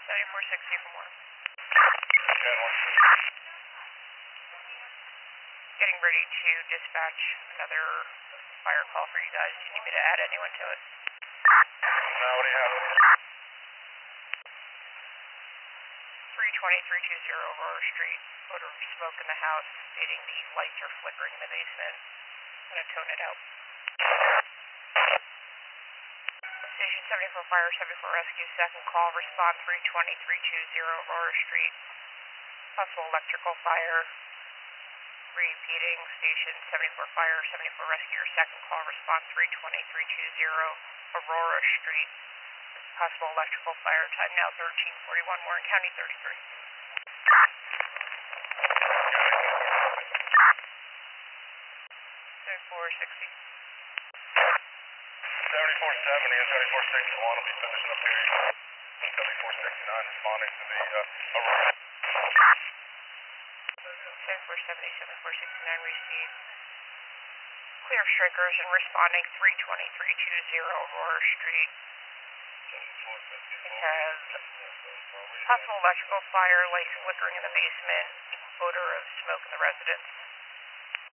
7460 for more. Okay, Getting ready to dispatch another fire call for you guys. Do you need me to add anyone to it? no, what do you have? 320-320 Aurora Street. Odor of smoke in the house, stating the lights are flickering in the basement. I'm going to tone it out. Station 74 Fire, 74 Rescue, second call, respond 320-320 Aurora Street. Possible electrical fire. Repeating, Station 74 Fire, 74 Rescue, second call, response 320-320 Aurora Street. Possible electrical fire, time now 13:41, Warren County 33. 7460. 7470 and 7461 will be finishing up here. 7469 responding to the Aurora. 7470, 7469 received. Clear strikers and responding 320-320 Aurora Street. It has possible electrical fire, lights flickering in the basement, odor of smoke in the residence.